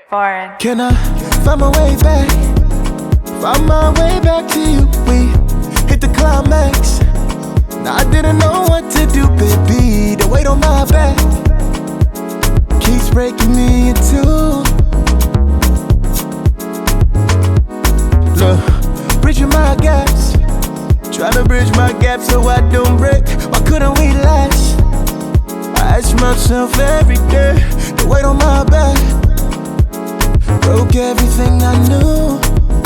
Foreign. Can I find my way back? Find my way back to you. We hit the climax. Now I didn't know what to do, baby. The weight on my back keeps breaking me in two. Look, bridging my gaps, trying to bridge my gap so I don't break. Why couldn't we last? I ask myself every day, the weight on my back broke everything I knew.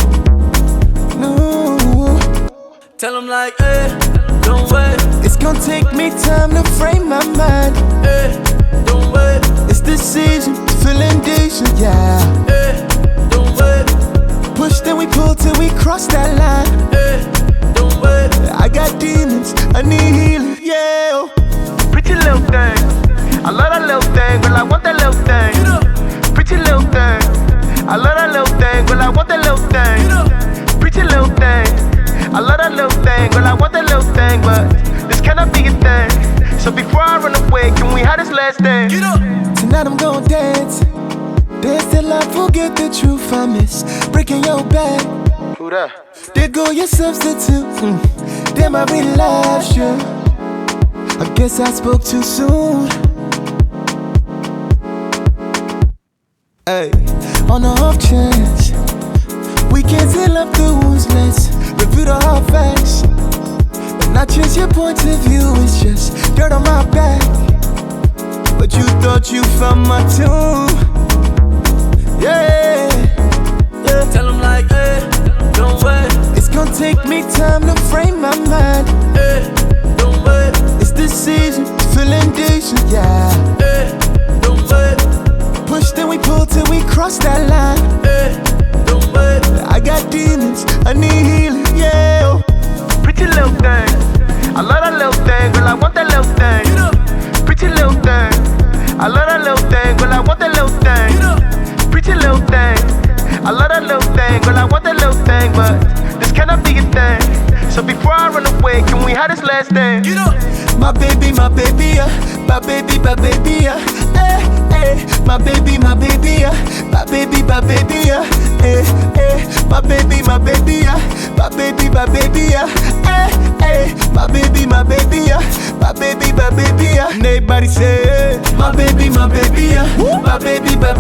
Tell them like, don't wait. It's gonna take me time to frame my mind. Don't wait. It's the season, feeling decent, yeah. Don't wait. Push then we pull till we cross that line. Don't wait. I got demons, I need healing, yeah. Pretty little thing, I love that little thing, girl, I want that little thing. Pretty little thing, I love that little thing, girl, I want that little thing. Pretty little thing, I love that little thing, girl, I want that little thing, but this cannot be a thing. So before I run away, can we have this last thing? Tonight I'm gonna dance, dance till I forget the truth I miss. Breaking your back, Who that? there go your substitute. Damn, I really lost you. I guess I spoke too soon. Hey, on the off chance we can seal up the wounds, let's review the hard facts. But not just your point of view, it's just dirt on my back. But you thought you found my tune, yeah. Tell them like, don't wait. It's gonna take me time to frame my mind. Don't wait. It's the season, feeling decent, yeah. Don't wait. Push then we pull till we cross that line. Don't wait. I got demons, I need healing, yeah. Pretty little thing, I love that little thing, girl, I want that little thing. Pretty little thing, I love that little thing, girl, I want that little thing. Pretty little thing, I love that little thing, girl, I want that little thing, but this cannot be a thing. So before I run away, can we have this last thing? My baby, yeah. My baby, yeah. My baby, yeah. My baby, yeah. My baby, yeah. My baby, yeah. My baby, yeah. My baby, yeah. My baby, yeah. And everybody say, my baby, yeah. My baby, yeah. My baby, yeah.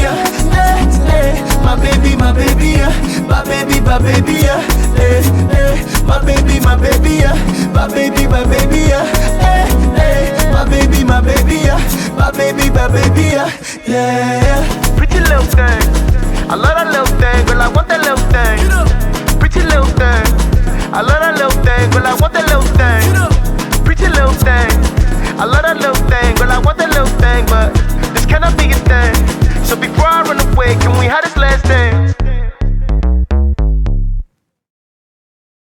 My baby, yeah. My baby, yeah. My baby, yeah. My baby, yeah. My baby, yeah. My baby, yeah. My baby, yeah. Yeah. Pretty little thing, I love that little thing, girl, I want that little thing. Pretty little thing, I love that little thing, girl, I want that little thing. Pretty little thing, I love that little thing, girl, I want that little thing, but this cannot be a thing. So before I run away, can we have this last thing?